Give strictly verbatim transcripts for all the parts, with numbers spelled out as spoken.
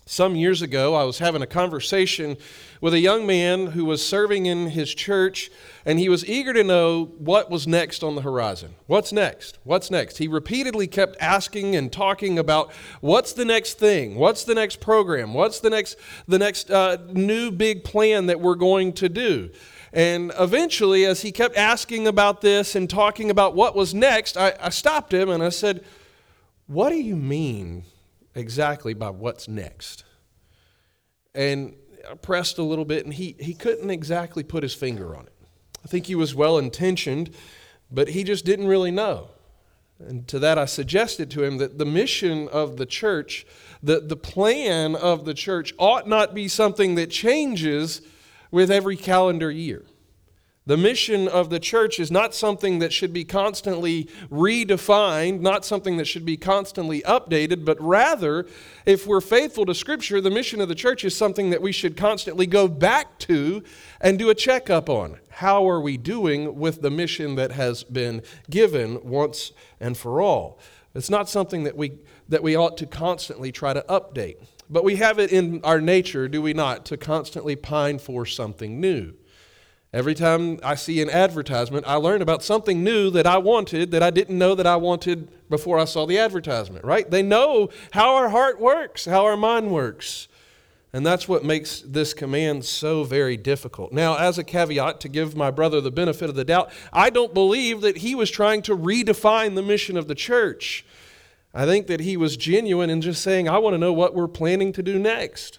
Some years ago, I was having a conversation with a young man who was serving in his church, and he was eager to know what was next on the horizon. What's next? What's next? He repeatedly kept asking and talking about what's the next thing? What's the next program? What's the next the next uh, new big plan that we're going to do? And eventually, as he kept asking about this and talking about what was next, I, I stopped him and I said, "What do you mean exactly by what's next?" And I pressed a little bit, and he, he couldn't exactly put his finger on it. I think he was well-intentioned, but he just didn't really know. And to that I suggested to him that the mission of the church, the, the plan of the church ought not be something that changes with every calendar year. The mission of the church is not something that should be constantly redefined, not something that should be constantly updated, but rather, if we're faithful to Scripture, the mission of the church is something that we should constantly go back to and do a checkup on. How are we doing with the mission that has been given once and for all? It's not something that we that we ought to constantly try to update. But we have it in our nature, do we not, to constantly pine for something new. Every time I see an advertisement, I learn about something new that I wanted that I didn't know that I wanted before I saw the advertisement, right? They know how our heart works, how our mind works. And that's what makes this command so very difficult. Now, as a caveat, to give my brother the benefit of the doubt, I don't believe that he was trying to redefine the mission of the church. I think that he was genuine in just saying, I want to know what we're planning to do next.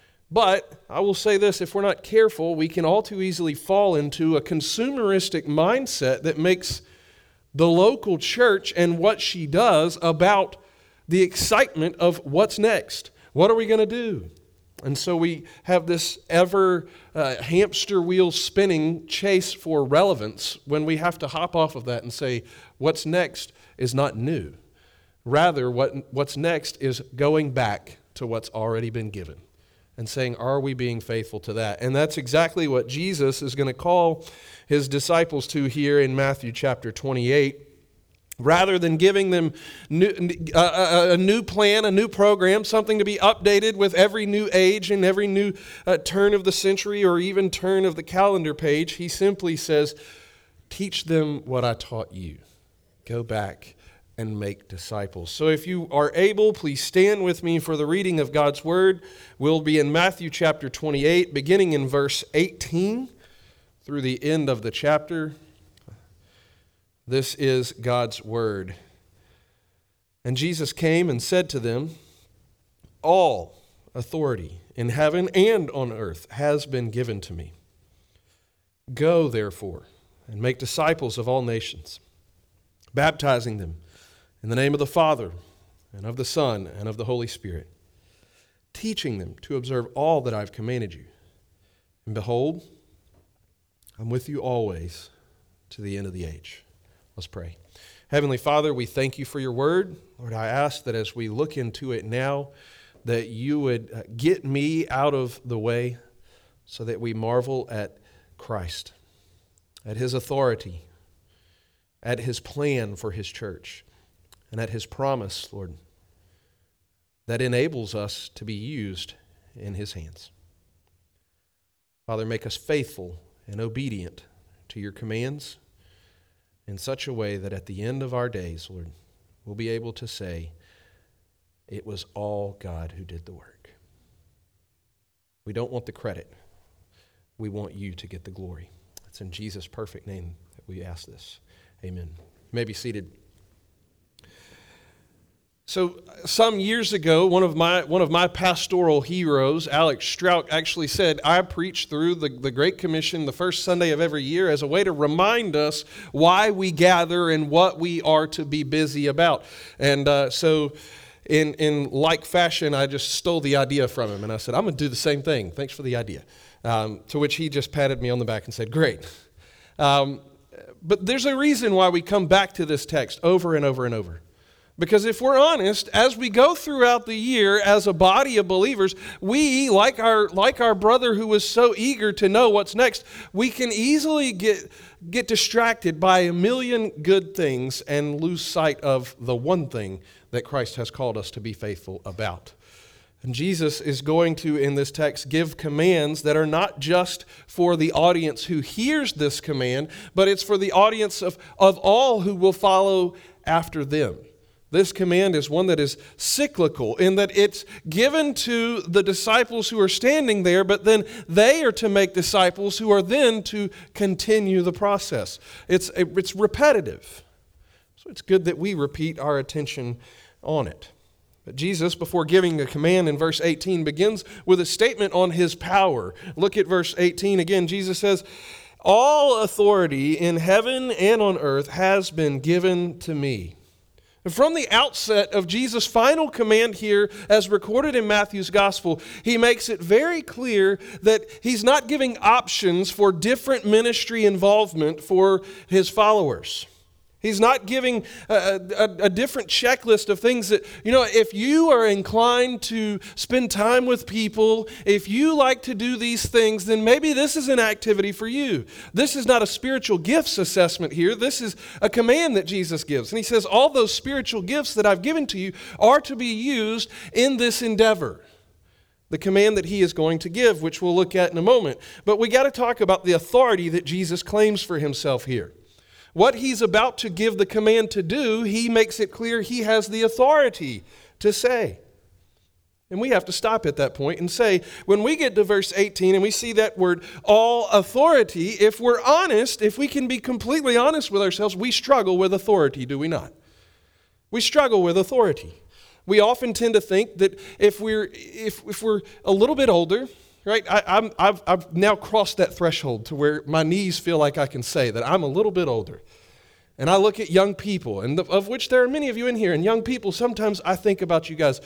But I will say this, if we're not careful, we can all too easily fall into a consumeristic mindset that makes the local church and what she does about the excitement of what's next. What are we going to do? And so we have this ever uh, hamster wheel spinning chase for relevance when we have to hop off of that and say, what's next is not new. Rather, what what's next is going back to what's already been given and saying, are we being faithful to that? And that's exactly what Jesus is going to call his disciples to here in Matthew chapter twenty-eight. Rather than giving them new, uh, a new plan, a new program, something to be updated with every new age and every new uh, turn of the century or even turn of the calendar page, he simply says, teach them what I taught you. Go back and make disciples. So if you are able, please stand with me for the reading of God's Word. We'll be in Matthew chapter twenty-eight, beginning in verse eighteen through the end of the chapter. This is God's Word. And Jesus came and said to them, all authority in heaven and on earth has been given to me. Go, therefore, and make disciples of all nations, baptizing them in the name of the Father, and of the Son, and of the Holy Spirit, teaching them to observe all that I've commanded you. And behold, I'm with you always to the end of the age. Let's pray. Heavenly Father, we thank you for your word. Lord, I ask that as we look into it now, that you would get me out of the way so that we marvel at Christ, at his authority, at his plan for his church, and at his promise, Lord, that enables us to be used in his hands. Father, make us faithful and obedient to your commands in such a way that at the end of our days, Lord, we'll be able to say, it was all God who did the work. We don't want the credit. We want you to get the glory. It's in Jesus' perfect name that we ask this. Amen. You may be seated. So some years ago, one of my one of my pastoral heroes, Alex Strauch, actually said, I preach through the, the Great Commission the first Sunday of every year as a way to remind us why we gather and what we are to be busy about. And uh, so in, in like fashion, I just stole the idea from him. And I said, I'm going to do the same thing. Thanks for the idea. Um, to which he just patted me on the back and said, great. Um, but there's a reason why we come back to this text over and over and over. Because if we're honest, as we go throughout the year as a body of believers, we, like our like our brother who was so eager to know what's next, we can easily get get distracted by a million good things and lose sight of the one thing that Christ has called us to be faithful about. And Jesus is going to, in this text, give commands that are not just for the audience who hears this command, but it's for the audience of, of all who will follow after them. This command is one that is cyclical in that it's given to the disciples who are standing there, but then they are to make disciples who are then to continue the process. It's, it's repetitive. So it's good that we repeat our attention on it. But Jesus, before giving a command in verse eighteen, begins with a statement on his power. Look at verse eighteen again. Jesus says, "All authority in heaven and on earth has been given to me." And from the outset of Jesus' final command here, as recorded in Matthew's gospel, he makes it very clear that he's not giving options for different ministry involvement for his followers. He's not giving a, a, a different checklist of things that, you know, if you are inclined to spend time with people, if you like to do these things, then maybe this is an activity for you. This is not a spiritual gifts assessment here. This is a command that Jesus gives. And he says, all those spiritual gifts that I've given to you are to be used in this endeavor. The command that he is going to give, which we'll look at in a moment. But we got to talk about the authority that Jesus claims for himself here. What he's about to give the command to do, he makes it clear he has the authority to say. And we have to stop at that point and say, when we get to verse eighteen and we see that word, all authority, if we're honest, if we can be completely honest with ourselves, we struggle with authority, do we not? We struggle with authority. We often tend to think that if we're, if, if we're a little bit older, right? I, I'm, I've, I've now crossed that threshold to where my knees feel like I can say that I'm a little bit older. And I look at young people, and the, of which there are many of you in here, and young people, sometimes I think about you guys,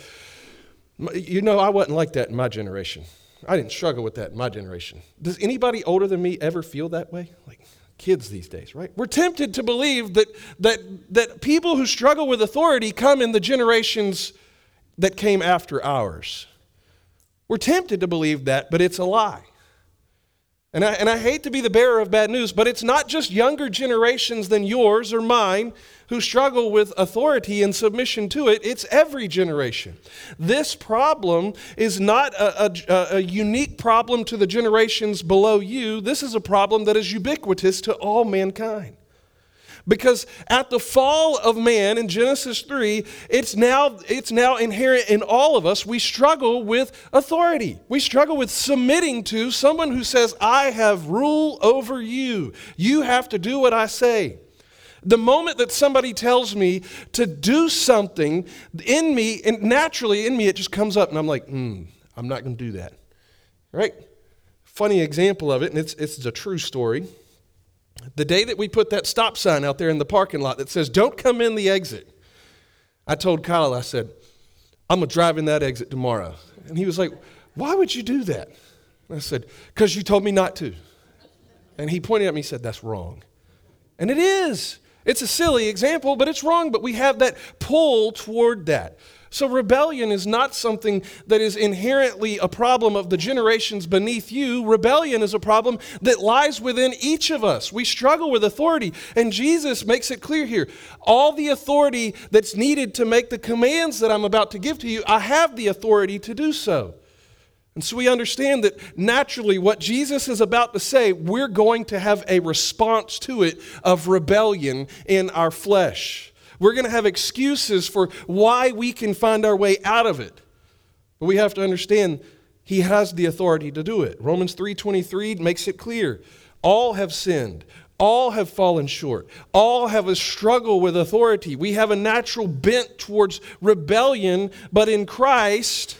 you know, I wasn't like that in my generation. I didn't struggle with that in my generation. Does anybody older than me ever feel that way? Like kids these days, right? We're tempted to believe that that that people who struggle with authority come in the generations that came after ours. We're tempted to believe that, but it's a lie. And I, and I hate to be the bearer of bad news, but it's not just younger generations than yours or mine who struggle with authority and submission to it. It's every generation. This problem is not a, a, a unique problem to the generations below you. This is a problem that is ubiquitous to all mankind. Because at the fall of man in Genesis three, it's now, it's now inherent in all of us. We struggle with authority. We struggle with submitting to someone who says, I have rule over you. You have to do what I say. The moment that somebody tells me to do something in me, and naturally in me, it just comes up and I'm like, hmm, I'm not going to do that. Right? Funny example of it, and it's, it's a true story. The day that we put that stop sign out there in the parking lot that says, don't come in the exit, I told Kyle, I said, I'm going to drive in that exit tomorrow. And he was like, why would you do that? And I said, because you told me not to. And he pointed at me and said, that's wrong. And it is. It's a silly example, but it's wrong. But we have that pull toward that. So rebellion is not something that is inherently a problem of the generations beneath you. Rebellion is a problem that lies within each of us. We struggle with authority, and Jesus makes it clear here. All the authority that's needed to make the commands that I'm about to give to you, I have the authority to do so. And so we understand that naturally what Jesus is about to say, we're going to have a response to it of rebellion in our flesh. We're going to have excuses for why we can find our way out of it. But we have to understand he has the authority to do it. Romans three twenty-three makes it clear. All have sinned. All have fallen short. All have a struggle with authority. We have a natural bent towards rebellion, but in Christ,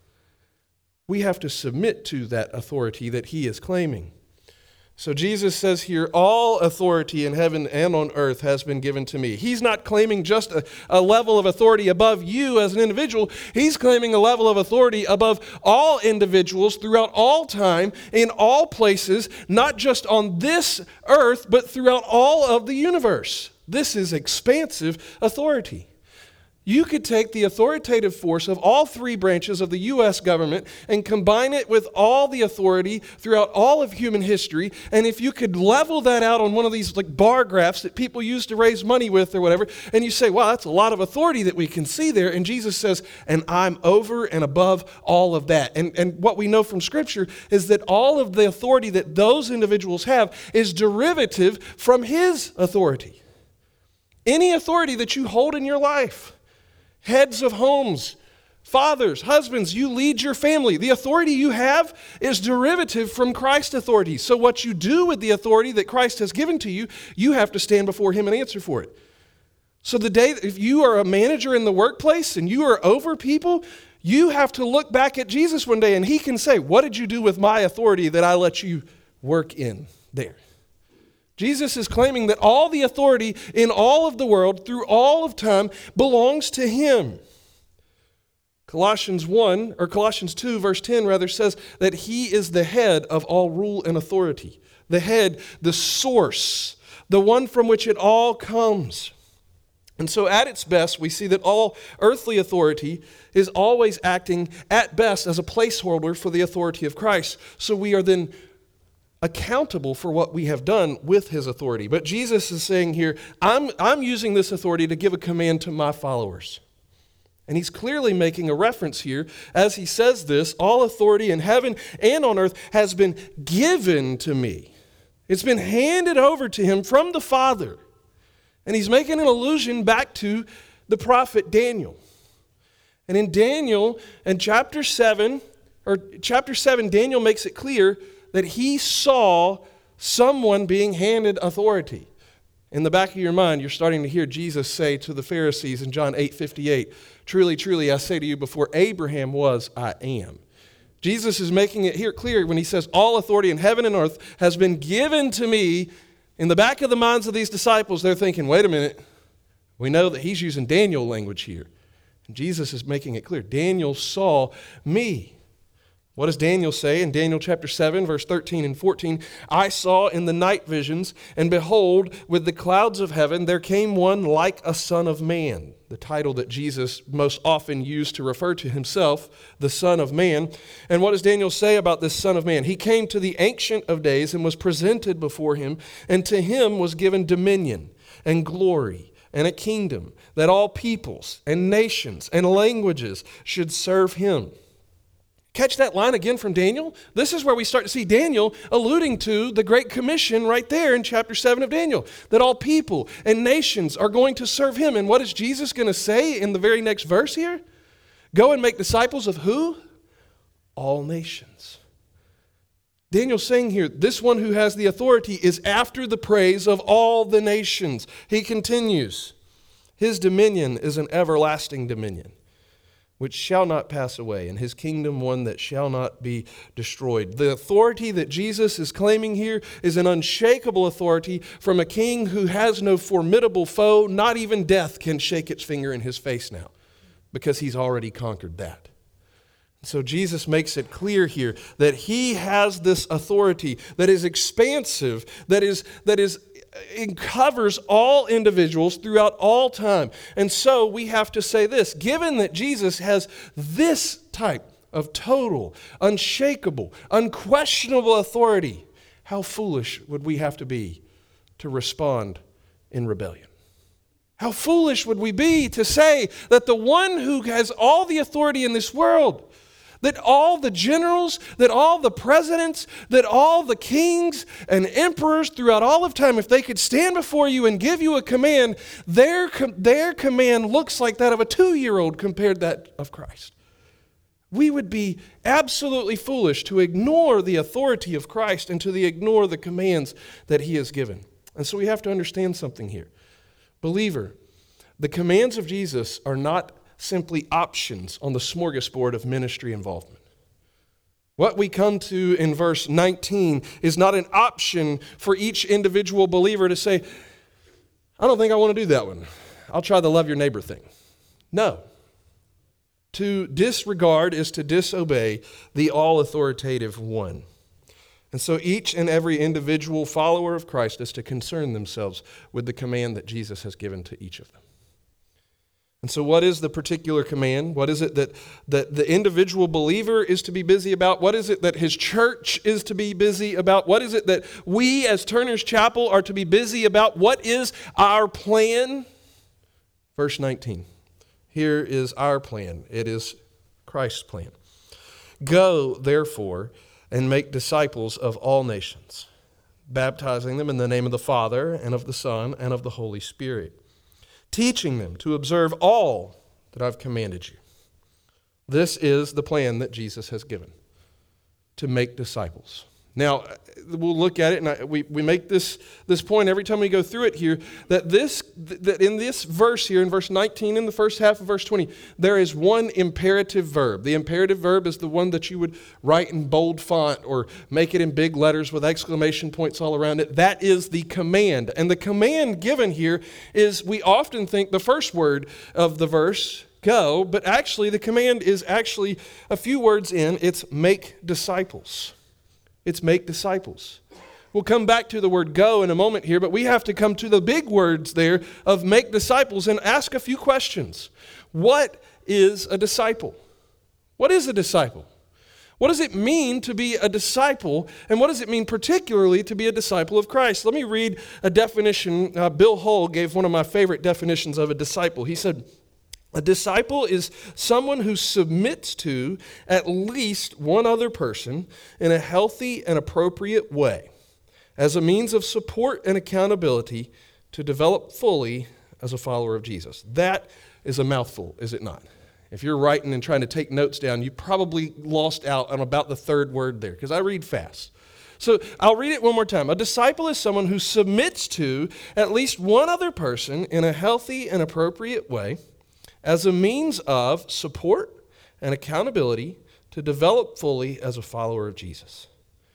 we have to submit to that authority that he is claiming. So Jesus says here, all authority in heaven and on earth has been given to me. He's not claiming just a, a level of authority above you as an individual. He's claiming a level of authority above all individuals throughout all time, in all places, not just on this earth, but throughout all of the universe. This is expansive authority. You could take the authoritative force of all three branches of the U S government and combine it with all the authority throughout all of human history. And if you could level that out on one of these like bar graphs that people use to raise money with or whatever, and you say, wow, that's a lot of authority that we can see there. And Jesus says, and I'm over and above all of that. And, and what we know from Scripture is that all of the authority that those individuals have is derivative from his authority. Any authority that you hold in your life, heads of homes, fathers, husbands, you lead your family. The authority you have is derivative from Christ's authority. So what you do with the authority that Christ has given to you, you have to stand before him and answer for it. So the day, if you are a manager in the workplace and you are over people, you have to look back at Jesus one day and he can say, what did you do with my authority that I let you work in there? Jesus is claiming that all the authority in all of the world through all of time belongs to him. Colossians one, or Colossians two, verse ten rather, says that he is the head of all rule and authority. The head, the source, the one from which it all comes. And so at its best, we see that all earthly authority is always acting at best as a placeholder for the authority of Christ. So we are then accountable for what we have done with his authority. But Jesus is saying here, I'm, I'm using this authority to give a command to my followers. And he's clearly making a reference here as he says this, all authority in heaven and on earth has been given to me. It's been handed over to him from the Father. And he's making an allusion back to the prophet Daniel. And in Daniel, in chapter seven, or chapter seven, Daniel makes it clear that he saw someone being handed authority. In the back of your mind, you're starting to hear Jesus say to the Pharisees in John eight fifty-eight, truly, truly, I say to you, before Abraham was, I am. Jesus is making it here clear when he says, all authority in heaven and earth has been given to me. In the back of the minds of these disciples, they're thinking, wait a minute, we know that he's using Daniel language here. And Jesus is making it clear, Daniel saw me. What does Daniel say in Daniel chapter seven, verse thirteen and fourteen? I saw in the night visions, and behold, with the clouds of heaven, there came one like a son of man. The title that Jesus most often used to refer to himself, the Son of Man. And what does Daniel say about this Son of Man? He came to the Ancient of Days and was presented before him, and to him was given dominion and glory and a kingdom, that all peoples and nations and languages should serve him. Catch that line again from Daniel? This is where we start to see Daniel alluding to the Great Commission right there in chapter seven of Daniel, that all people and nations are going to serve him. And what is Jesus going to say in the very next verse here? Go and make disciples of who? All nations. Daniel's saying here, this one who has the authority is after the praise of all the nations. He continues, his dominion is an everlasting dominion, which shall not pass away, and his kingdom one that shall not be destroyed. The authority that Jesus is claiming here is an unshakable authority from a king who has no formidable foe. Not even death can shake its finger in his face now, because he's already conquered that. So Jesus makes it clear here that he has this authority that is expansive, that is, that is it covers all individuals throughout all time. And so we have to say this, given that Jesus has this type of total, unshakable, unquestionable authority, how foolish would we have to be to respond in rebellion? How foolish would we be to say that the one who has all the authority in this world, that all the generals, that all the presidents, that all the kings and emperors throughout all of time, if they could stand before you and give you a command, their, their command looks like that of a two-year-old compared to that of Christ. We would be absolutely foolish to ignore the authority of Christ and to ignore the commands that he has given. And so we have to understand something here. Believer, the commands of Jesus are not simply options on the smorgasbord of ministry involvement. What we come to in verse nineteen is not an option for each individual believer to say, I don't think I want to do that one. I'll try the love your neighbor thing. No. To disregard is to disobey the all-authoritative one. And so each and every individual follower of Christ is to concern themselves with the command that Jesus has given to each of them. And so what is the particular command? What is it that, that the individual believer is to be busy about? What is it that his church is to be busy about? What is it that we as Turner's Chapel are to be busy about? What is our plan? Verse nineteen. Here is our plan. It is Christ's plan. Go, therefore, and make disciples of all nations, baptizing them in the name of the Father and of the Son and of the Holy Spirit, teaching them to observe all that I've commanded you. This is the plan that Jesus has given, to make disciples. Now, we'll look at it, and I, we, we make this, this point every time we go through it here, that this that in this verse here, in verse nineteen, in the first half of verse twenty, there is one imperative verb. The imperative verb is the one that you would write in bold font or make it in big letters with exclamation points all around it. That is the command. And the command given here is, we often think the first word of the verse, go, but actually the command is actually a few words in. It's make disciples. It's make disciples. We'll come back to the word go in a moment here, but we have to come to the big words there of make disciples and ask a few questions. What is a disciple? What is a disciple? What does it mean to be a disciple? And what does it mean particularly to be a disciple of Christ? Let me read a definition. Uh, Bill Hull gave one of my favorite definitions of a disciple. He said, a disciple is someone who submits to at least one other person in a healthy and appropriate way as a means of support and accountability to develop fully as a follower of Jesus. That is a mouthful, is it not? If you're writing and trying to take notes down, you probably lost out on about the third word there, because I read fast. So I'll read it one more time. A disciple is someone who submits to at least one other person in a healthy and appropriate way as a means of support and accountability to develop fully as a follower of Jesus.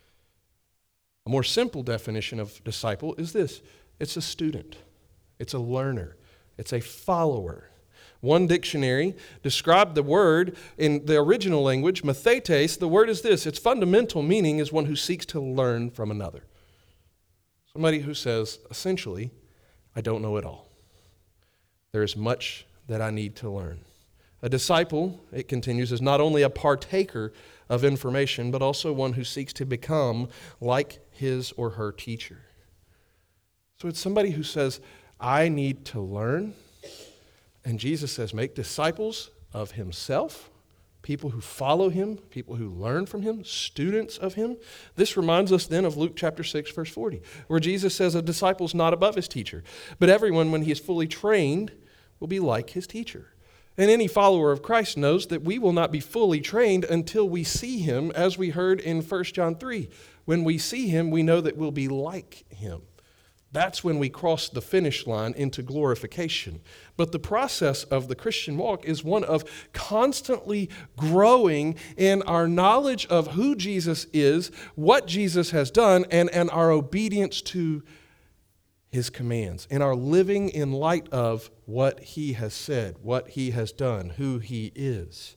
A more simple definition of disciple is this. It's a student. It's a learner. It's a follower. One dictionary described the word in the original language, mathetes. The word is this. Its fundamental meaning is one who seeks to learn from another. Somebody who says, essentially, I don't know it all. There is much that I need to learn. A disciple, it continues, is not only a partaker of information, but also one who seeks to become like his or her teacher. So it's somebody who says, I need to learn. And Jesus says, make disciples of himself, people who follow him, people who learn from him, students of him. This reminds us then of Luke chapter six, verse forty, where Jesus says a disciple is not above his teacher, but everyone, when he is fully trained, will be like his teacher. And any follower of Christ knows that we will not be fully trained until we see him, as we heard in First John three. When we see him, we know that we'll be like him. That's when we cross the finish line into glorification. But the process of the Christian walk is one of constantly growing in our knowledge of who Jesus is, what Jesus has done, and, and our obedience to his commands, and our living in light of what he has said, what he has done, who he is.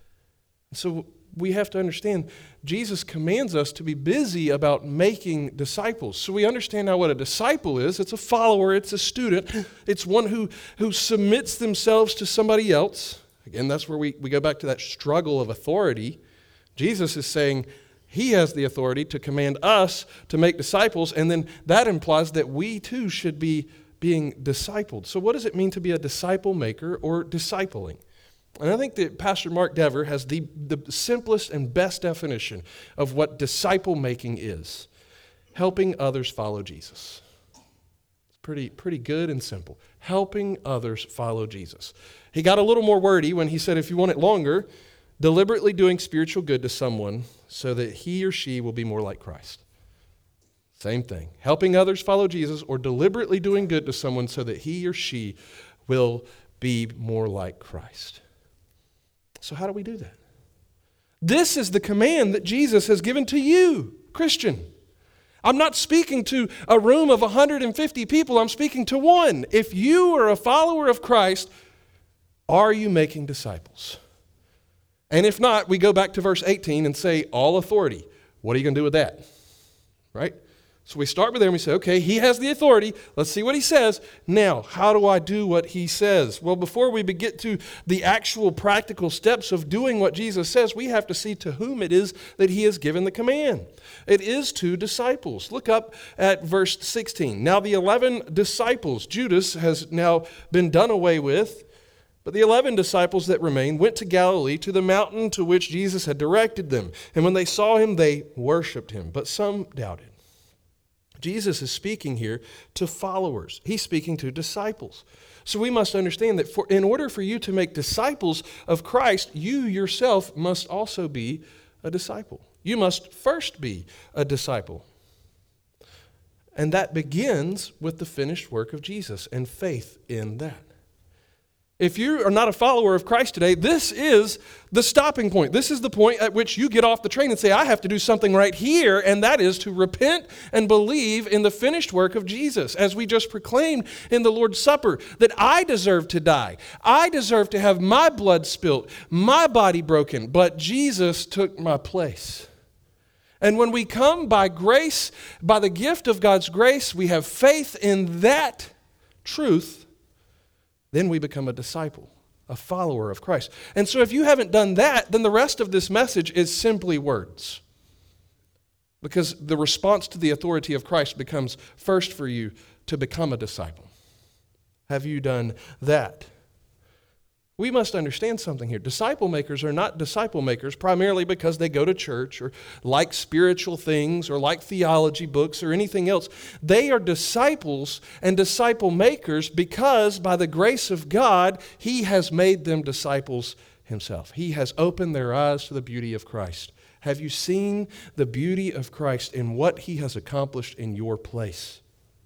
So we have to understand Jesus commands us to be busy about making disciples. So we understand now what a disciple is. It's a follower, it's a student, it's one who, who submits themselves to somebody else. Again, that's where we, we go back to that struggle of authority. Jesus is saying, he has the authority to command us to make disciples, and then that implies that we too should be being discipled. So what does it mean to be a disciple maker or discipling? And I think that Pastor Mark Dever has the, the simplest and best definition of what disciple making is. Helping others follow Jesus. It's pretty, pretty good and simple. Helping others follow Jesus. He got a little more wordy when he said, if you want it longer, deliberately doing spiritual good to someone so that he or she will be more like Christ. Same thing. Helping others follow Jesus or deliberately doing good to someone so that he or she will be more like Christ. So how do we do that? This is the command that Jesus has given to you, Christian. I'm not speaking to a room of one hundred fifty people. I'm speaking to one. If you are a follower of Christ, are you making disciples? And if not, we go back to verse eighteen and say, all authority. What are you going to do with that? Right? So we start with there and we say, okay, he has the authority. Let's see what he says. Now, how do I do what he says? Well, before we get to the actual practical steps of doing what Jesus says, we have to see to whom it is that he has given the command. It is to disciples. Look up at verse sixteen. Now the eleven disciples, Judas has now been done away with, but the eleven disciples that remained went to Galilee, to the mountain to which Jesus had directed them. And when they saw him, they worshiped him, but some doubted. Jesus is speaking here to followers. He's speaking to disciples. So we must understand that for, in order for you to make disciples of Christ, you yourself must also be a disciple. You must first be a disciple. And that begins with the finished work of Jesus and faith in that. If you are not a follower of Christ today, this is the stopping point. This is the point at which you get off the train and say, I have to do something right here, and that is to repent and believe in the finished work of Jesus. As we just proclaimed in the Lord's Supper, that I deserve to die. I deserve to have my blood spilt, my body broken, but Jesus took my place. And when we come by grace, by the gift of God's grace, we have faith in that truth, then we become a disciple, a follower of Christ. And so if you haven't done that, then the rest of this message is simply words. Because the response to the authority of Christ becomes first for you to become a disciple. Have you done that? We must understand something here. Disciple makers are not disciple makers primarily because they go to church or like spiritual things or like theology books or anything else. They are disciples and disciple makers because by the grace of God, he has made them disciples himself. He has opened their eyes to the beauty of Christ. Have you seen the beauty of Christ in what he has accomplished in your place?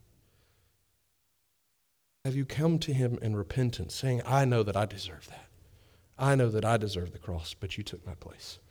Have you come to him in repentance, saying, I know that I deserve that. I know that I deserve the cross, but you took my place.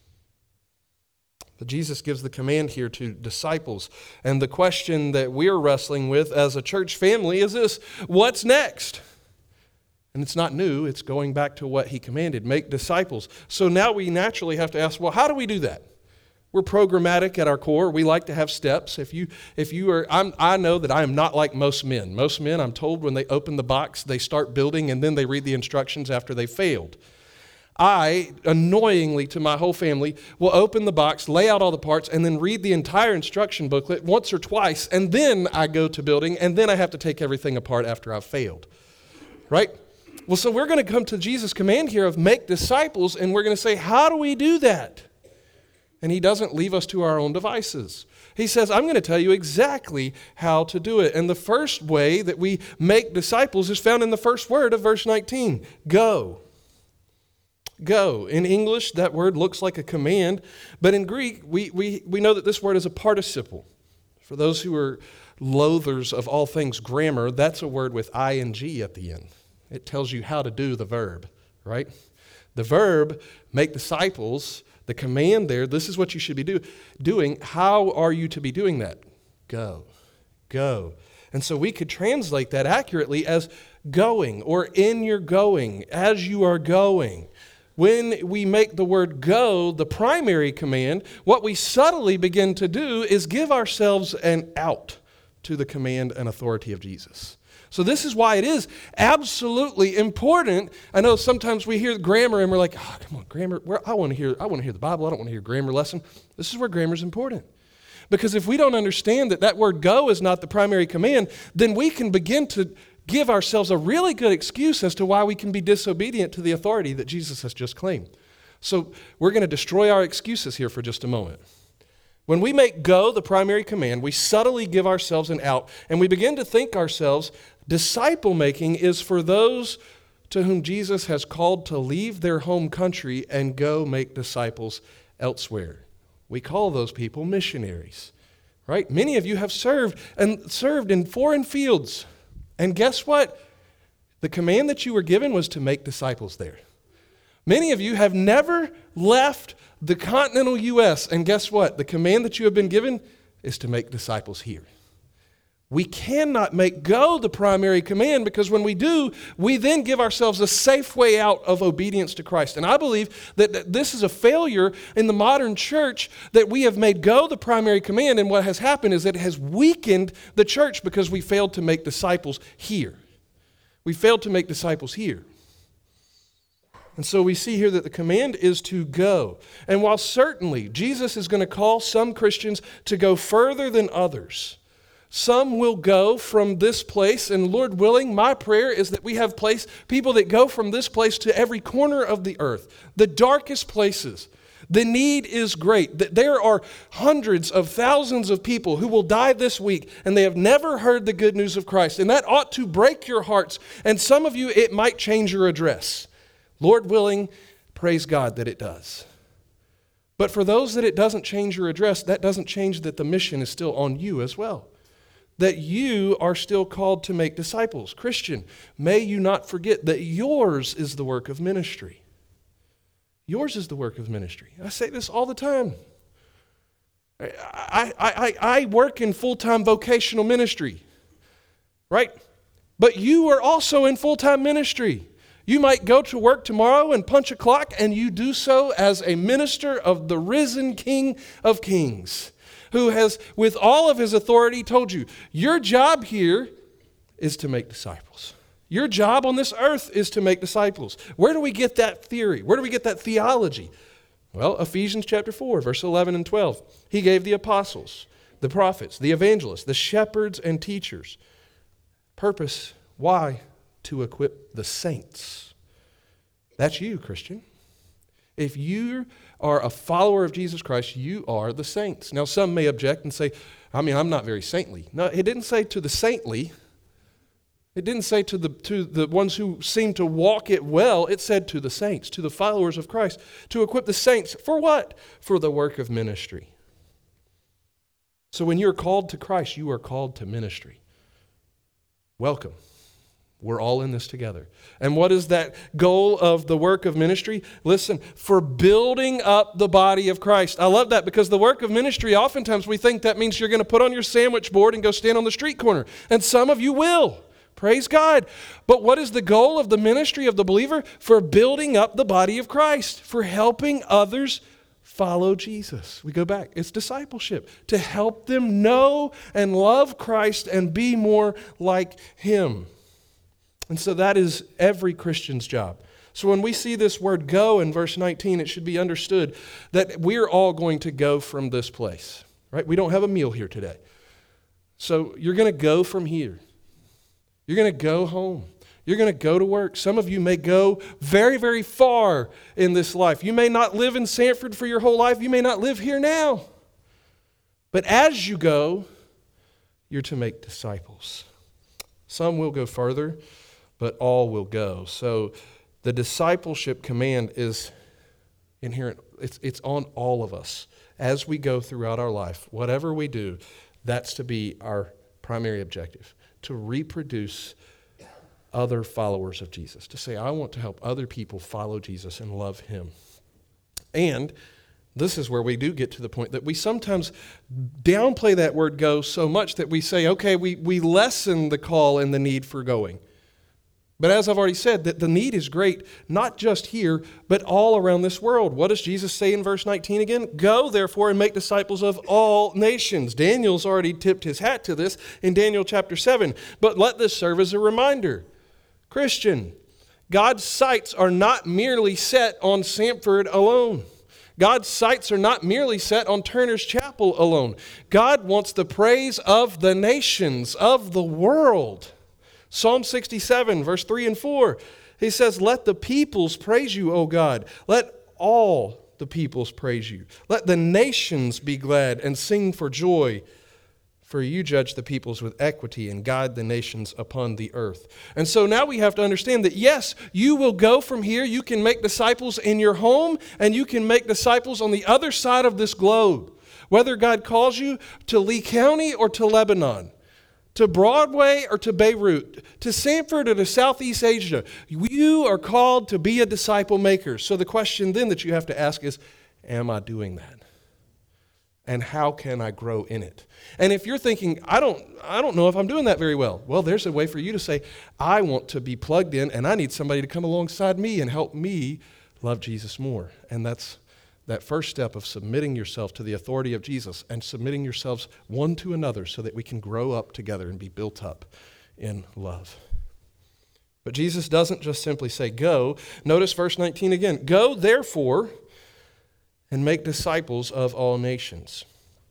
But Jesus gives the command here to disciples. And the question that we're wrestling with as a church family is this: what's next? And it's not new. It's going back to what he commanded, make disciples. So now we naturally have to ask, well, how do we do that? We're programmatic at our core. We like to have steps. If you, if you are, I'm, I know that I am not like most men. Most men, I'm told, when they open the box, they start building and then they read the instructions after they failed. I, annoyingly to my whole family, will open the box, lay out all the parts, and then read the entire instruction booklet once or twice, and then I go to building, and then I have to take everything apart after I've failed. Right? Well, so we're going to come to Jesus' command here of make disciples, and we're going to say, how do we do that? And he doesn't leave us to our own devices. He says, I'm going to tell you exactly how to do it. And the first way that we make disciples is found in the first word of verse nineteen. Go. Go. In English, that word looks like a command. But in Greek, we, we, we know that this word is a participle. For those who are loathers of all things grammar, that's a word with ing at the end. It tells you how to do the verb, right? The verb, make disciples, the command there, this is what you should be do, doing. How are you to be doing that? Go. Go. And so we could translate that accurately as going or in your going, as you are going. When we make the word go the primary command, what we subtly begin to do is give ourselves an out to the command and authority of Jesus. So this is why it is absolutely important. I know sometimes we hear grammar and we're like, oh, come on, grammar. Where, I want to hear I want to hear the Bible. I don't want to hear a grammar lesson. This is where grammar is important. Because if we don't understand that that word go is not the primary command, then we can begin to give ourselves a really good excuse as to why we can be disobedient to the authority that Jesus has just claimed. So we're going to destroy our excuses here for just a moment. When we make go the primary command, we subtly give ourselves an out, and we begin to think ourselves, disciple making is for those to whom Jesus has called to leave their home country and go make disciples elsewhere. We call those people missionaries, right? Many of you have served and served in foreign fields. And guess what? The command that you were given was to make disciples there. Many of you have never left the continental U S, and guess what? The command that you have been given is to make disciples here. We cannot make go the primary command, because when we do, we then give ourselves a safe way out of obedience to Christ. And I believe that this is a failure in the modern church, that we have made go the primary command, and what has happened is that it has weakened the church because we failed to make disciples here. We failed to make disciples here. And so we see here that the command is to go. And while certainly Jesus is going to call some Christians to go further than others, some will go from this place, and Lord willing, my prayer is that we have place, people that go from this place to every corner of the earth, the darkest places. The need is great. There are hundreds of thousands of people who will die this week, and they have never heard the good news of Christ. And that ought to break your hearts. And some of you, it might change your address. Lord willing, praise God that it does. But for those that it doesn't change your address, that doesn't change that the mission is still on you as well. That you are still called to make disciples. Christian, may you not forget that yours is the work of ministry. Yours is the work of ministry. I say this all the time. I, I, I, I work in full-time vocational ministry, right? But you are also in full-time ministry. You might go to work tomorrow and punch a clock, and you do so as a minister of the risen King of Kings, who has, with all of his authority, told you, your job here is to make disciples. Your job on this earth is to make disciples. Where do we get that theory? Where do we get that theology? Well, Ephesians chapter four, verse eleven and twelve. He gave the apostles, the prophets, the evangelists, the shepherds and teachers. Purpose, why? To equip the saints. That's you, Christian. If you are a follower of Jesus Christ, you are the saints. Now, some may object and say, I mean, I'm not very saintly. No, it didn't say to the saintly. It didn't say to the, to the ones who seem to walk it well. It said to the saints, to the followers of Christ, to equip the saints. For what? For the work of ministry. So when you're called to Christ, you are called to ministry. Welcome. We're all in this together. And what is that goal of the work of ministry? Listen, for building up the body of Christ. I love that, because the work of ministry, oftentimes we think that means you're going to put on your sandwich board and go stand on the street corner. And some of you will. Praise God. But what is the goal of the ministry of the believer? For building up the body of Christ, for helping others follow Jesus. We go back. It's discipleship, to help them know and love Christ and be more like Him. And so that is every Christian's job. So when we see this word go in verse nineteen, it should be understood that we're all going to go from this place, right? We don't have a meal here today. So you're going to go from here. You're going to go home. You're going to go to work. Some of you may go very, very far in this life. You may not live in Sanford for your whole life. You may not live here now. But as you go, you're to make disciples. Some will go further, but all will go. So the discipleship command is inherent. It's, it's on all of us as we go throughout our life. Whatever we do, that's to be our primary objective, to reproduce other followers of Jesus, to say, I want to help other people follow Jesus and love Him. And this is where we do get to the point that we sometimes downplay that word go so much that we say, okay, we, we lessen the call and the need for going. But as I've already said, that the need is great, not just here, but all around this world. What does Jesus say in verse nineteen again? Go, therefore, and make disciples of all nations. Daniel's already tipped his hat to this in Daniel chapter seven. But let this serve as a reminder. Christian, God's sights are not merely set on Sanford alone. God's sights are not merely set on Turner's Chapel alone. God wants the praise of the nations, of the world. Psalm sixty-seven, verse three and four, he says, let the peoples praise you, O God. Let all the peoples praise you. Let the nations be glad and sing for joy. For you judge the peoples with equity and guide the nations upon the earth. And so now we have to understand that, yes, you will go from here. You can make disciples in your home, and you can make disciples on the other side of this globe. Whether God calls you to Lee County or to Lebanon, to Broadway or to Beirut, to Sanford or to Southeast Asia, you are called to be a disciple maker. So the question then that you have to ask is, am I doing that? And how can I grow in it? And if you're thinking, I don't, I don't know if I'm doing that very well, well, there's a way for you to say, I want to be plugged in, and I need somebody to come alongside me and help me love Jesus more. And that's that first step of submitting yourself to the authority of Jesus and submitting yourselves one to another so that we can grow up together and be built up in love. But Jesus doesn't just simply say, go. Notice verse nineteen again. Go, therefore, and make disciples of all nations,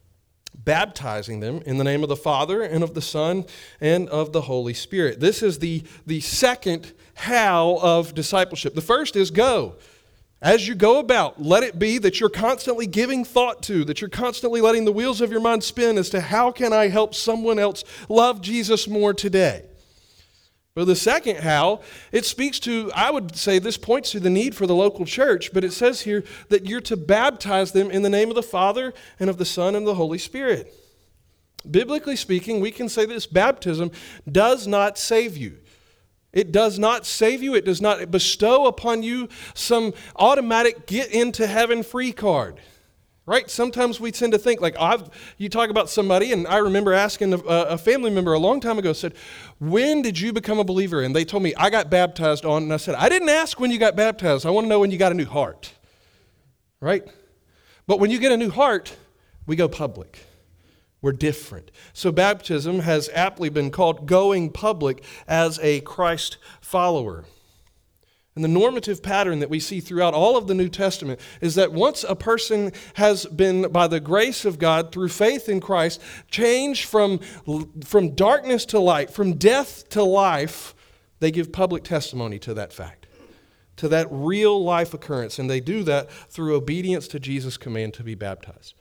baptizing them in the name of the Father and of the Son and of the Holy Spirit. This is the, the second how of discipleship. The first is go. As you go about, let it be that you're constantly giving thought to, that you're constantly letting the wheels of your mind spin as to how can I help someone else love Jesus more today. But the second how, it speaks to, I would say this points to the need for the local church, but it says here that you're to baptize them in the name of the Father and of the Son and the Holy Spirit. Biblically speaking, we can say this: baptism does not save you. It does not save you. It does not bestow upon you some automatic get into heaven free card. Right? Sometimes we tend to think like, I've, you talk about somebody, and I remember asking a, a family member a long time ago, said, when did you become a believer? And they told me, I got baptized on, and I said, I didn't ask when you got baptized. I want to know when you got a new heart. Right? But when you get a new heart, we go public. We're different. So baptism has aptly been called going public as a Christ follower. And the normative pattern that we see throughout all of the New Testament is that once a person has been, by the grace of God, through faith in Christ, changed from, from darkness to light, from death to life, they give public testimony to that fact, to that real life occurrence. And they do that through obedience to Jesus' command to be baptized.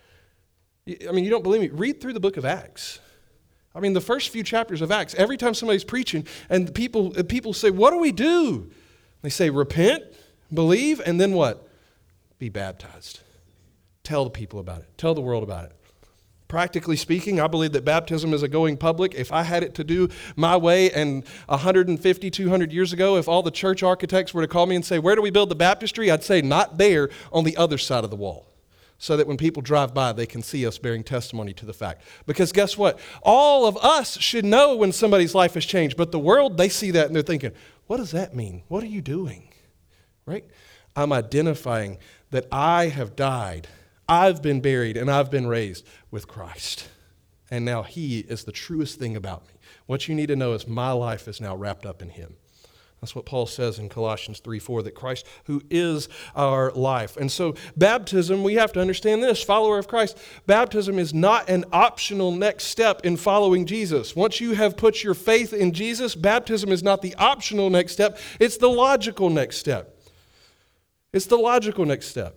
I mean, you don't believe me? Read through the book of Acts. I mean, the first few chapters of Acts, every time somebody's preaching and people, people say, what do we do? They say, repent, believe, and then what? Be baptized. Tell the people about it. Tell the world about it. Practically speaking, I believe that baptism is a going public. If I had it to do my way, and one hundred fifty, two hundred years ago, if all the church architects were to call me and say, where do we build the baptistry? I'd say, not there, on the other side of the wall. So that when people drive by, they can see us bearing testimony to the fact. Because guess what? All of us should know when somebody's life has changed. But the world, they see that and they're thinking, what does that mean? What are you doing? Right? I'm identifying that I have died, I've been buried, and I've been raised with Christ. And now He is the truest thing about me. What you need to know is my life is now wrapped up in Him. That's what Paul says in Colossians three four, that Christ, who is our life. And so baptism, we have to understand this, follower of Christ, baptism is not an optional next step in following Jesus. Once you have put your faith in Jesus, baptism is not the optional next step, it's the logical next step. It's the logical next step.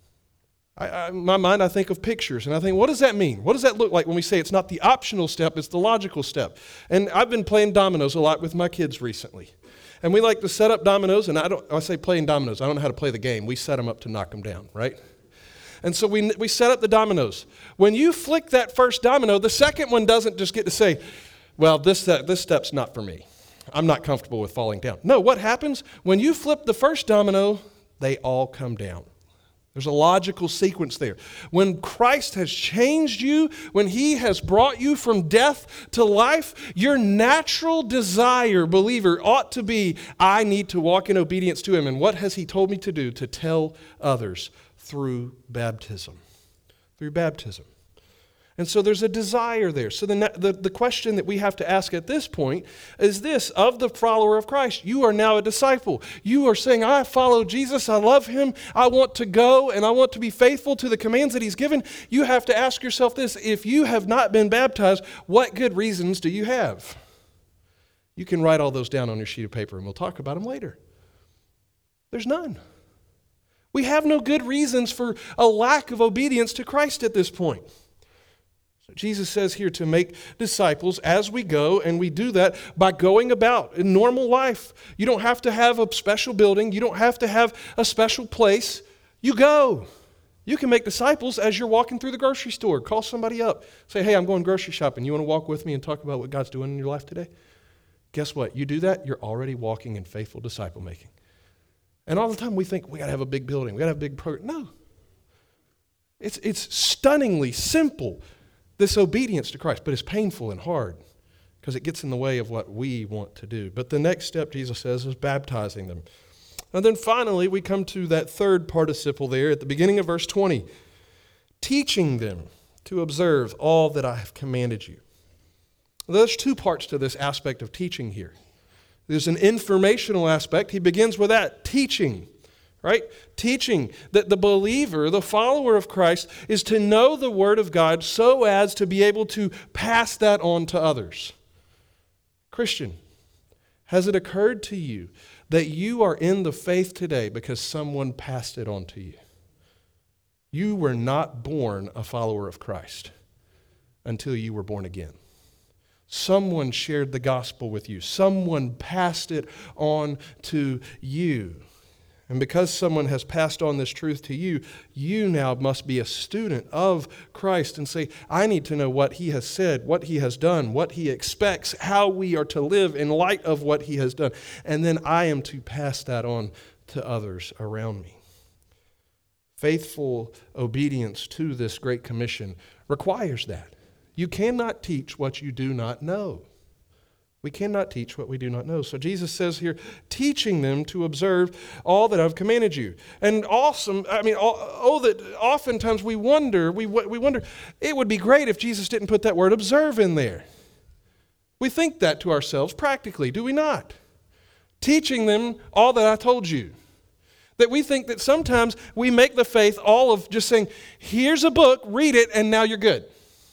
I, I, in my mind, I think of pictures, and I think, what does that mean? What does that look like when we say it's not the optional step, it's the logical step? And I've been playing dominoes a lot with my kids recently. And we like to set up dominoes, and I don't. I say playing dominoes. I don't know how to play the game. We set them up to knock them down, right? And so we we set up the dominoes. When you flick that first domino, the second one doesn't just get to say, well, this, that, this step's not for me. I'm not comfortable with falling down. No, what happens? When you flip the first domino, they all come down. There's a logical sequence there. When Christ has changed you, when He has brought you from death to life, your natural desire, believer, ought to be, I need to walk in obedience to Him. And what has He told me to do? To tell others through baptism. Through baptism. And so there's a desire there. So the, the, the question that we have to ask at this point is this: of the follower of Christ, you are now a disciple. You are saying, I follow Jesus, I love Him, I want to go, and I want to be faithful to the commands that He's given. You have to ask yourself this: if you have not been baptized, what good reasons do you have? You can write all those down on your sheet of paper, and we'll talk about them later. There's none. We have no good reasons for a lack of obedience to Christ at this point. So Jesus says here to make disciples as we go, and we do that by going about in normal life. You don't have to have a special building. You don't have to have a special place. You go. You can make disciples as you're walking through the grocery store. Call somebody up. Say, hey, I'm going grocery shopping. You want to walk with me and talk about what God's doing in your life today? Guess what? You do that, you're already walking in faithful disciple making. And all the time we think we got to have a big building. We got to have a big program. No. It's, it's stunningly simple, this obedience to Christ, but it's painful and hard because it gets in the way of what we want to do. But the next step, Jesus says, is baptizing them. And then finally, we come to that third participle there at the beginning of verse twenty, teaching them to observe all that I have commanded you. There's two parts to this aspect of teaching here. There's an informational aspect. He begins with that, teaching, right? Teaching that the believer, the follower of Christ, is to know the Word of God so as to be able to pass that on to others. Christian, has it occurred to you that you are in the faith today because someone passed it on to you? You were not born a follower of Christ until you were born again. Someone shared the gospel with you. Someone passed it on to you. And because someone has passed on this truth to you, you now must be a student of Christ and say, I need to know what he has said, what he has done, what he expects, how we are to live in light of what he has done. And then I am to pass that on to others around me. Faithful obedience to this Great Commission requires that. You cannot teach what you do not know. We cannot teach what we do not know. So Jesus says here, teaching them to observe all that I've commanded you. And awesome, I mean, oh, that oftentimes we wonder, we, we wonder, it would be great if Jesus didn't put that word observe in there. We think that to ourselves practically, do we not? Teaching them all that I told you. That we think that sometimes we make the faith all of just saying, here's a book, read it, and now you're good.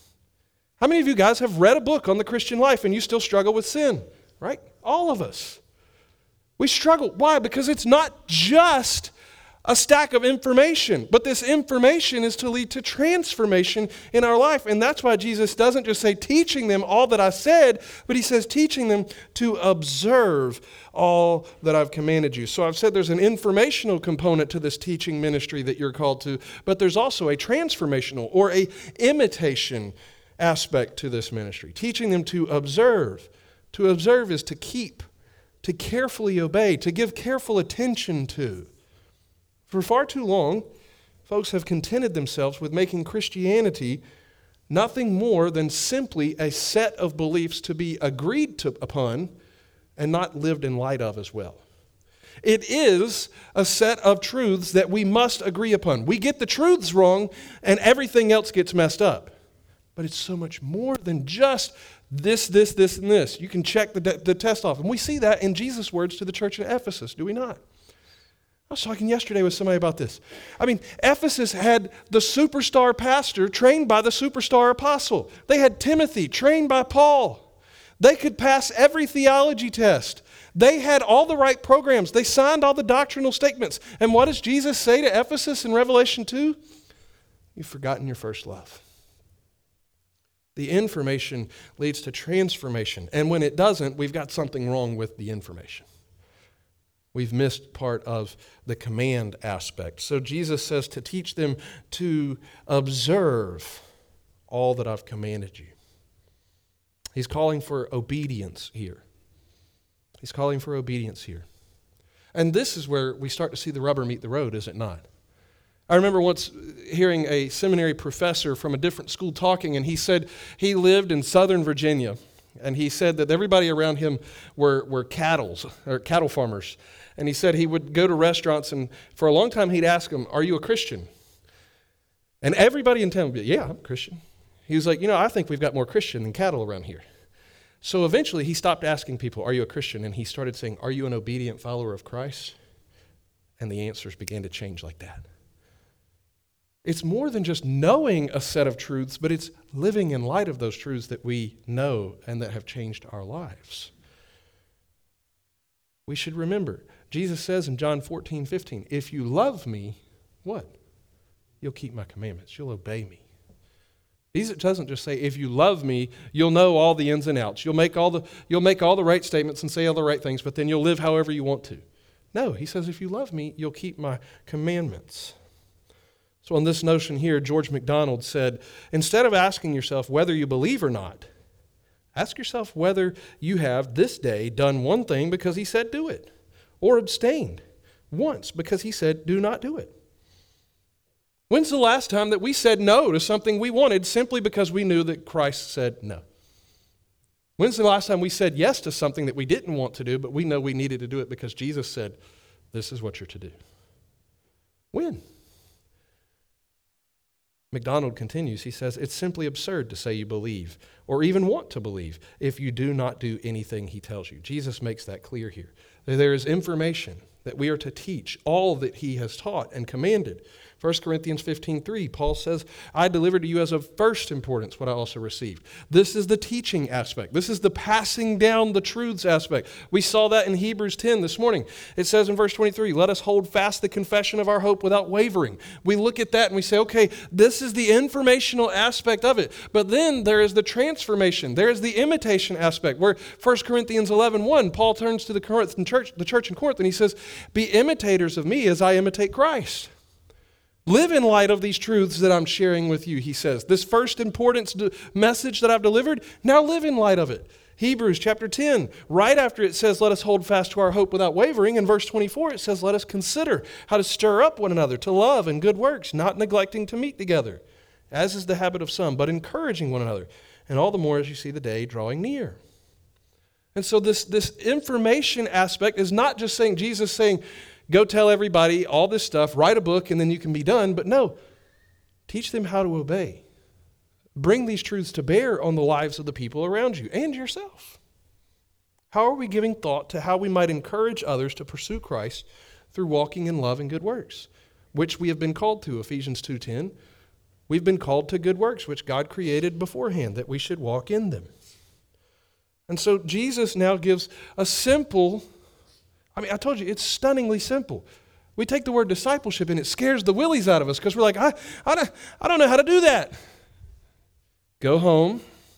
How many of you guys have read a book on the Christian life and you still struggle with sin? Right? All of us. We struggle. Why? Because it's not just a stack of information, but this information is to lead to transformation in our life. And that's why Jesus doesn't just say teaching them all that I said, but he says teaching them to observe all that I've commanded you. So I've said there's an informational component to this teaching ministry that you're called to, but there's also a transformational or a imitation aspect to this ministry. Teaching them to observe. To observe is to keep, to carefully obey, to give careful attention to. For far too long, folks have contented themselves with making Christianity nothing more than simply a set of beliefs to be agreed to upon and not lived in light of as well. It is a set of truths that we must agree upon. We get the truths wrong and everything else gets messed up. But it's so much more than just this, this, this, and this. You can check the, the test off. And we see that in Jesus' words to the church in Ephesus, do we not? I was talking yesterday with somebody about this. I mean, Ephesus had the superstar pastor trained by the superstar apostle. They had Timothy trained by Paul. They could pass every theology test. They had all the right programs. They signed all the doctrinal statements. And what does Jesus say to Ephesus in Revelation two? You've forgotten your first love. The information leads to transformation. And when it doesn't, we've got something wrong with the information. We've missed part of the command aspect. So Jesus says to teach them to observe all that I've commanded you. He's calling for obedience here. He's calling for obedience here. And this is where we start to see the rubber meet the road, is it not? I remember once hearing a seminary professor from a different school talking, and he said he lived in Southern Virginia, and he said that everybody around him were, were cattle, or cattle farmers. And he said he would go to restaurants, and for a long time he'd ask them, are you a Christian? And everybody in town would be, yeah, I'm a Christian. He was like, you know, I think we've got more Christian than cattle around here. So eventually he stopped asking people, are you a Christian? And he started saying, are you an obedient follower of Christ? And the answers began to change like that. It's more than just knowing a set of truths, but it's living in light of those truths that we know and that have changed our lives. We should remember, Jesus says in John fourteen fifteen, if you love me, what? You'll keep my commandments. You'll obey me. Jesus doesn't just say, if you love me, you'll know all the ins and outs. You'll make all the, you'll make all the right statements and say all the right things, but then you'll live however you want to. No, he says, if you love me, you'll keep my commandments. So on this notion here, George MacDonald said, instead of asking yourself whether you believe or not, ask yourself whether you have this day done one thing because he said do it, or abstained once because he said do not do it. When's the last time that we said no to something we wanted simply because we knew that Christ said no? When's the last time we said yes to something that we didn't want to do, but we know we needed to do it because Jesus said, this is what you're to do? When? MacDonald continues, he says, it's simply absurd to say you believe or even want to believe if you do not do anything he tells you. Jesus makes that clear here. There is information that we are to teach all that he has taught and commanded. First Corinthians fifteen three, Paul says, I delivered to you as of first importance what I also received. This is the teaching aspect. This is the passing down the truths aspect. We saw that in Hebrews ten this morning. It says in verse twenty-three, let us hold fast the confession of our hope without wavering. We look at that and we say, okay, this is the informational aspect of it. But then there is the transformation. There is the imitation aspect where First Corinthians eleven one, Paul turns to the Corinthian church, the church in Corinth, and he says, be imitators of me as I imitate Christ. Live in light of these truths that I'm sharing with you, he says. This first importance message that I've delivered, now live in light of it. Hebrews chapter ten, right after it says, let us hold fast to our hope without wavering, in verse twenty-four it says, let us consider how to stir up one another to love and good works, not neglecting to meet together, as is the habit of some, but encouraging one another, and all the more as you see the day drawing near. And so this, this information aspect is not just saying, Jesus saying, go tell everybody all this stuff, write a book, and then you can be done. But no, teach them how to obey. Bring these truths to bear on the lives of the people around you and yourself. How are we giving thought to how we might encourage others to pursue Christ through walking in love and good works, which we have been called to, Ephesians two ten. We've been called to good works, which God created beforehand, that we should walk in them. And so Jesus now gives a simple, I mean, I told you, it's stunningly simple. We take the word discipleship and it scares the willies out of us because we're like, I, I, don't, I don't know how to do that. Go home,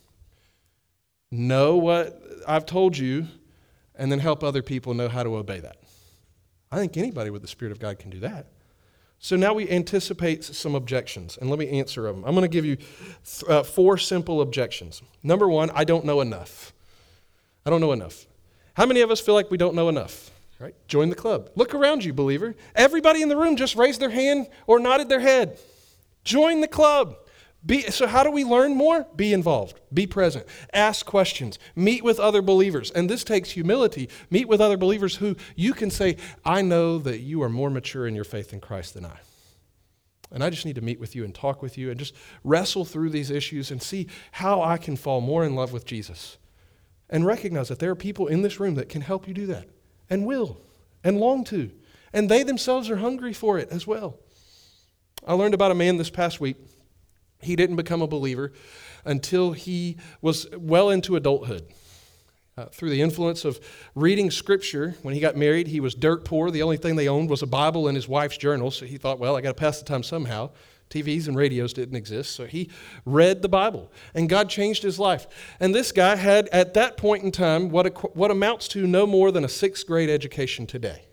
know what I've told you, and then help other people know how to obey that. I think anybody with the Spirit of God can do that. So now we anticipate some objections, and let me answer them. I'm going to give you th- uh, four simple objections. Number one, I don't know enough. I don't know enough. How many of us feel like we don't know enough? Right? Join the club. Look around you, believer. Everybody in the room just raised their hand or nodded their head. Join the club. Be, so how do we learn more? Be involved. Be present. Ask questions. Meet with other believers. And this takes humility. Meet with other believers who you can say, I know that you are more mature in your faith in Christ than I. And I just need to meet with you and talk with you and just wrestle through these issues and see how I can fall more in love with Jesus. And recognize that there are people in this room that can help you do that and will and long to. And they themselves are hungry for it as well. I learned about a man this past week. He didn't become a believer until he was well into adulthood. Uh, through the influence of reading Scripture, when he got married, he was dirt poor. The only thing they owned was a Bible and his wife's journal. So he thought, well, I got to pass the time somehow. T Vs and radios didn't exist. So he read the Bible, and God changed his life. And this guy had, at that point in time, what, what amounts to no more than a sixth grade education today.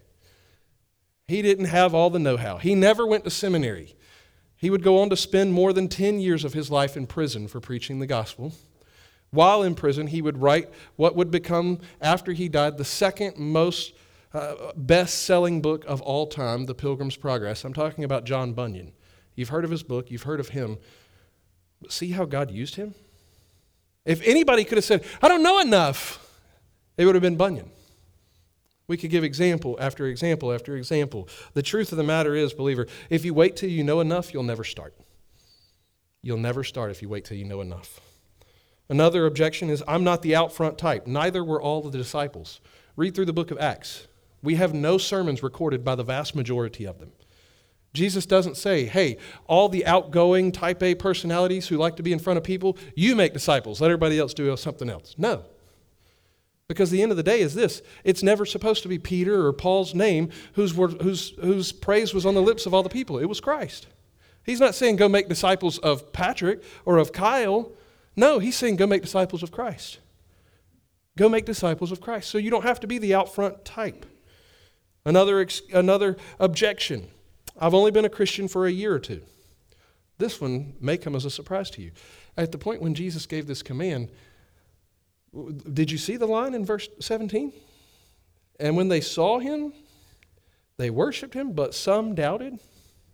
He didn't have all the know-how. He never went to seminary. He would go on to spend more than ten years of his life in prison for preaching the gospel. While in prison, he would write what would become, after he died, the second most uh, best-selling book of all time, The Pilgrim's Progress. I'm talking about John Bunyan. You've heard of his book. You've heard of him. But see how God used him? If anybody could have said, I don't know enough, it would have been Bunyan. We could give example after example after example. The truth of the matter is, believer, if you wait till you know enough, you'll never start. You'll never start if you wait till you know enough. Another objection is, I'm not the out front type. Neither were all of the disciples. Read through the book of Acts. We have no sermons recorded by the vast majority of them. Jesus doesn't say, hey, all the outgoing type A personalities who like to be in front of people, you make disciples. Let everybody else do something else. No. Because the end of the day is this. It's never supposed to be Peter or Paul's name whose, whose, whose praise was on the lips of all the people. It was Christ. He's not saying go make disciples of Patrick or of Kyle. No, he's saying go make disciples of Christ. Go make disciples of Christ. So you don't have to be the out front type. Another, another objection. I've only been a Christian for a year or two. This one may come as a surprise to you. At the point when Jesus gave this command, did you see the line in verse seventeen? And when they saw him, they worshiped him, but some doubted.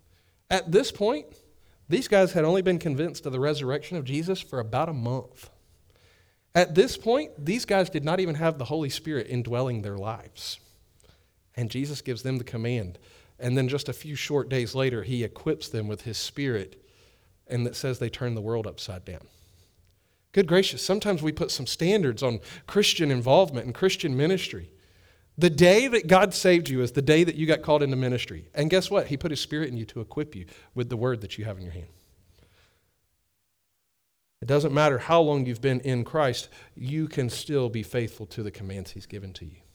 At this point, these guys had only been convinced of the resurrection of Jesus for about a month. At this point, these guys did not even have the Holy Spirit indwelling their lives. And Jesus gives them the command. And then just a few short days later, he equips them with his Spirit, and that says they turn the world upside down. Good gracious, sometimes we put some standards on Christian involvement and Christian ministry. The day that God saved you is the day that you got called into ministry. And guess what? He put his Spirit in you to equip you with the word that you have in your hand. It doesn't matter how long you've been in Christ, you can still be faithful to the commands he's given to you.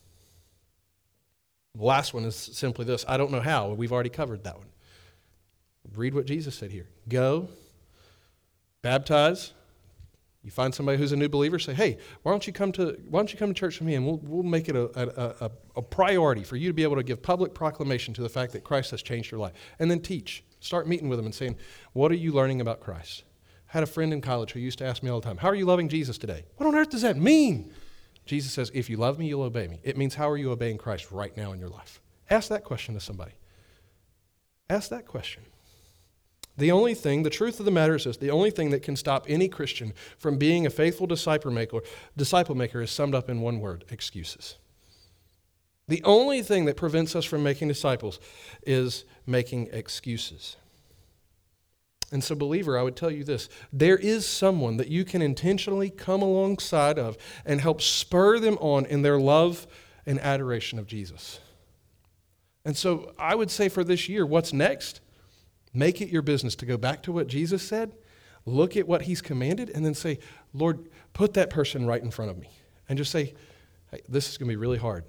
The last one is simply this. I don't know how. We've already covered that one. Read what Jesus said here. Go, baptize. You find somebody who's a new believer, say, hey, why don't you come to why don't you come to church with me, and we'll we'll make it a, a, a, a priority for you to be able to give public proclamation to the fact that Christ has changed your life. And then teach. Start meeting with them and saying, what are you learning about Christ? I had a friend in college who used to ask me all the time, how are you loving Jesus today? What on earth does that mean? Jesus says, if you love me, you'll obey me. It means, how are you obeying Christ right now in your life? Ask that question to somebody. Ask that question. The only thing, the truth of the matter is this, the only thing that can stop any Christian from being a faithful disciple maker, disciple maker is summed up in one word: excuses. The only thing that prevents us from making disciples is making excuses. And so, believer, I would tell you this. There is someone that you can intentionally come alongside of and help spur them on in their love and adoration of Jesus. And so I would say for this year, what's next? Make it your business to go back to what Jesus said, look at what he's commanded, and then say, Lord, put that person right in front of me. And just say, hey, this is going to be really hard.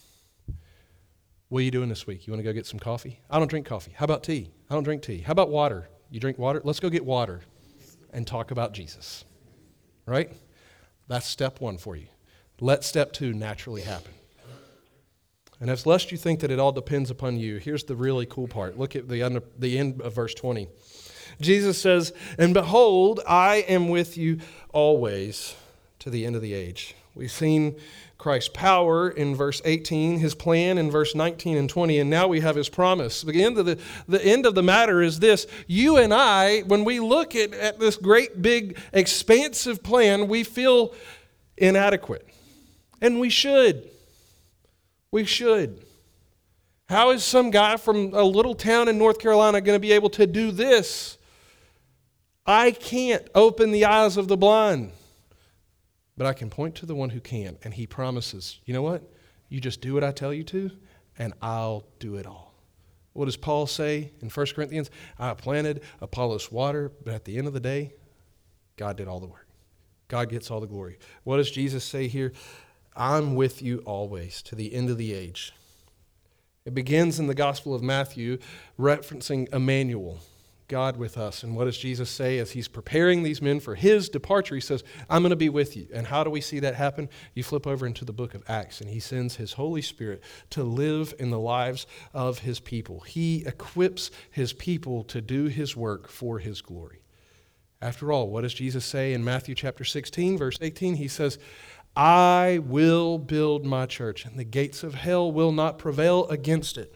What are you doing this week? You want to go get some coffee? I don't drink coffee. How about tea? I don't drink tea. How about water? You drink water? Let's go get water and talk about Jesus. Right? That's step one for you. Let step two naturally happen. And as lest you think that it all depends upon you, here's the really cool part. Look at the, under, the end of verse twenty. Jesus says, and behold, I am with you always to the end of the age. We've seen Christ's power in verse eighteen, his plan in verse nineteen and twenty, and now we have his promise. The end of the, the, end of the matter is this. You and I, when we look at, at this great, big, expansive plan, we feel inadequate. And we should. We should. How is some guy from a little town in North Carolina going to be able to do this? I can't open the eyes of the blind. But I can point to the one who can, and he promises, you know what? You just do what I tell you to, and I'll do it all. What does Paul say in First Corinthians? I planted, Apollos water, but at the end of the day, God did all the work. God gets all the glory. What does Jesus say here? I'm with you always to the end of the age. It begins in the Gospel of Matthew referencing Emmanuel, God with us. And what does Jesus say as he's preparing these men for his departure? He says, I'm going to be with you. And how do we see that happen? You flip over into the book of Acts, and he sends his Holy Spirit to live in the lives of his people. He equips his people to do his work for his glory. After all, what does Jesus say in Matthew chapter sixteen, verse eighteen? He says, I will build my church, and the gates of hell will not prevail against it.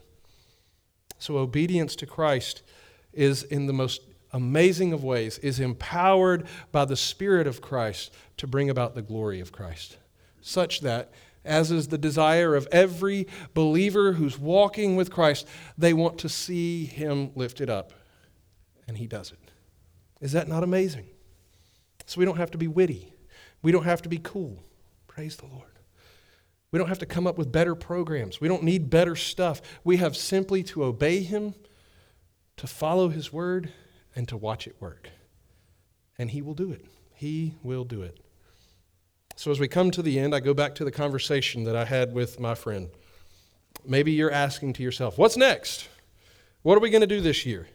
So obedience to Christ is, in the most amazing of ways, is empowered by the Spirit of Christ to bring about the glory of Christ, such that, as is the desire of every believer who's walking with Christ, they want to see him lifted up, and he does it. Is that not amazing? So we don't have to be witty. We don't have to be cool. Praise the Lord. We don't have to come up with better programs. We don't need better stuff. We have simply to obey him, to follow his word, and to watch it work. And he will do it. He will do it. So as we come to the end, I go back to the conversation that I had with my friend. Maybe you're asking to yourself, what's next? What are we going to do this year?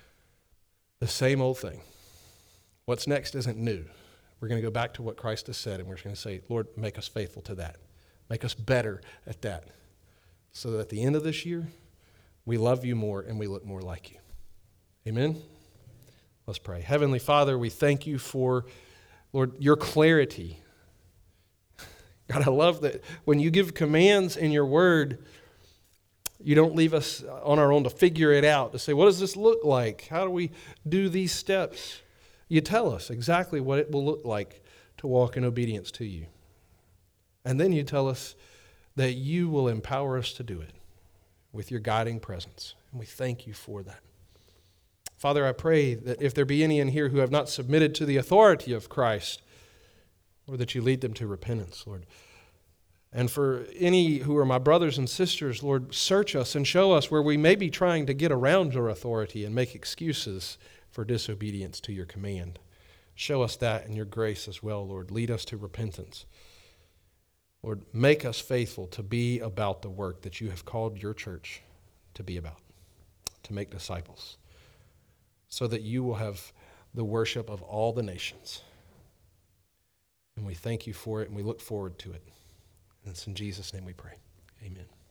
The same old thing. What's next isn't new. We're going to go back to what Christ has said, and we're going to say, Lord, make us faithful to that. Make us better at that. So that at the end of this year, we love you more and we look more like you. Amen? Let's pray. Heavenly Father, we thank you for, Lord, your clarity. God, I love that when you give commands in your word, You don't leave us on our own to figure it out, to say, what does this look like? How do we do these steps? You tell us exactly what it will look like to walk in obedience to you. And then you tell us that you will empower us to do it with your guiding presence. And we thank you for that. Father, I pray that if there be any in here who have not submitted to the authority of Christ, Lord, that you lead them to repentance, Lord. And for any who are my brothers and sisters, Lord, search us and show us where we may be trying to get around your authority and make excuses for disobedience to your command. Show us that in your grace as well, Lord. Lead us to repentance. Lord, make us faithful to be about the work that you have called your church to be about, to make disciples, so that you will have the worship of all the nations. And we thank you for it, and we look forward to it. And it's in Jesus' name we pray. Amen.